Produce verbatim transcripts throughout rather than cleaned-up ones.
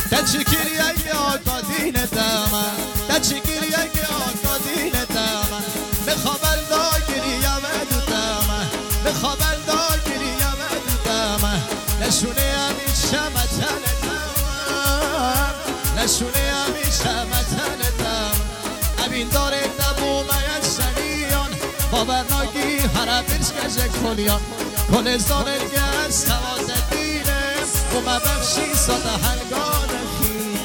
تشكيل يا قادين داما تشكيل يا قادين داما بخبر داگیری یا بدو داما بخبر داگیری یا بدو داما نشونه همیشه متن داما نشونه همیشه متن داما امین داره دبو میان شنیان باورناگی هر بیرش گجه کلیان کل زانرگه از سواد دینه و مبخشی ساده هنگان خیم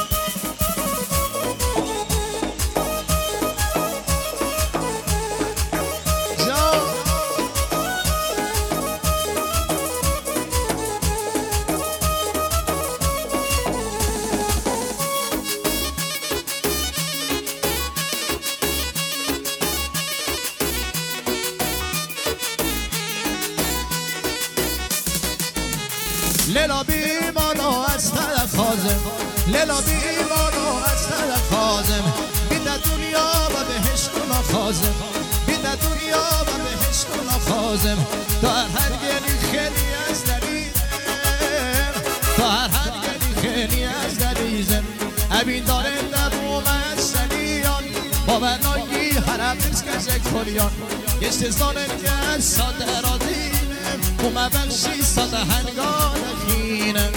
لیلا بیمانو از طرف خازم لیلا بیمانو از طرف خازم بیده دنیا و بهش کنا خازم بیده دنیا و بهش کنا خازم تا هر گلی خیلی از دریزم تا هر گلی خیلی از دریزم ابین داره نبوم از سنیان با بنایی هر بیرس کشه کلیان گشت زانه که ساده را دینم اومه بخشی ساده هنگان خینم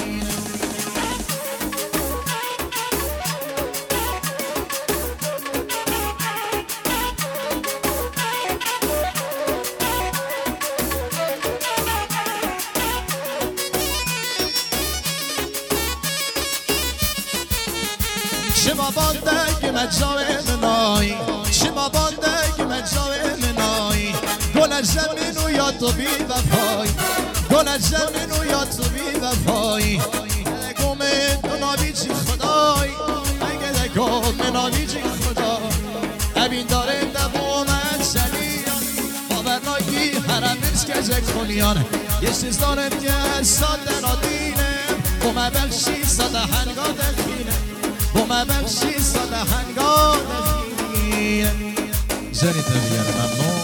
شما باندگی مجاوه منایی شما باندگی مجاوه منایی گل زمین و یا تو بی وفایی گل زمین و یا تو بی وفایی گم تو نابیچی خدای اگه دگم نابیچی خدا ابین داره دبوم سلیان باورنایی هر بیرس کجه کلیان یه چیز داره که ساده نادینه بومه بخشی ساده هنگاه دخینه بومه بخشی ساده هنگاه دخینه زنی تبیار ممنون